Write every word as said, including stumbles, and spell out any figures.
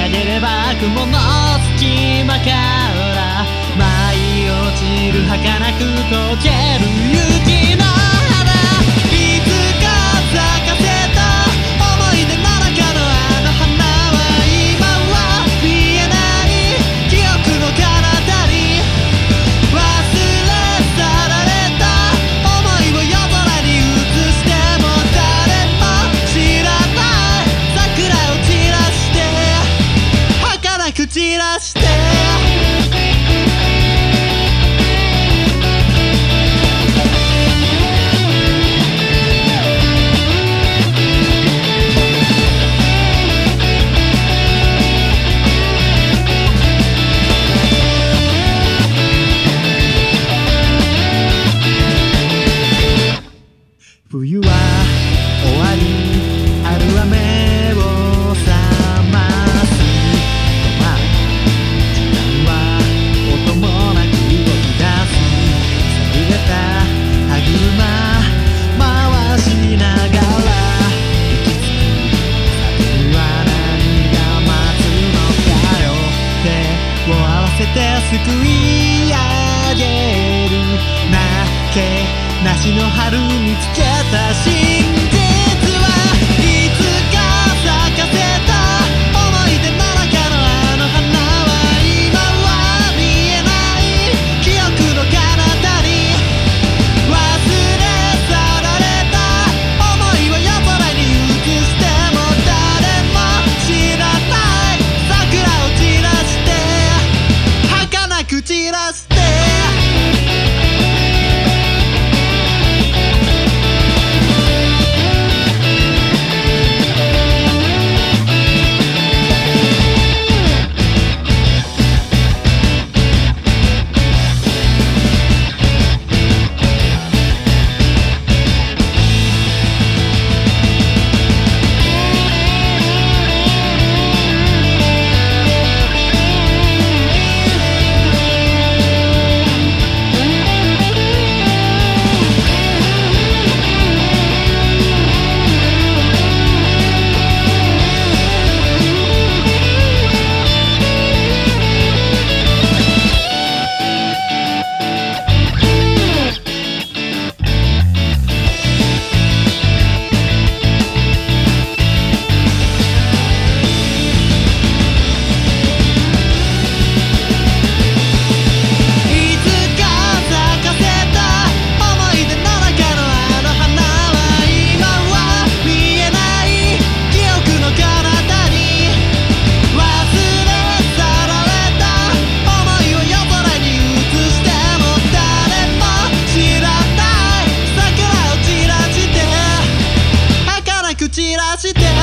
げれば雲の隙間から舞い落ちる儚く溶ける雪の花、いつか咲かせた思い出の中のあの花は今は見えない記憶の彼方に忘れ去られた想いを夜空に映しても誰も知らない桜を散らして儚く散らして冬は終わり春は目を覚ます止まる時間は音もなく動き出す寂れた歯車回しながら行き着く先は何が待つのかよ手を合わせて救い上げる泣け梨の春見つけた真実はいつか咲かせた思い出の中のあの花は今は見えない記憶の彼方に忘れ去られた想いを夜空に映しても誰も知らない桜を散らして儚く散らして散らして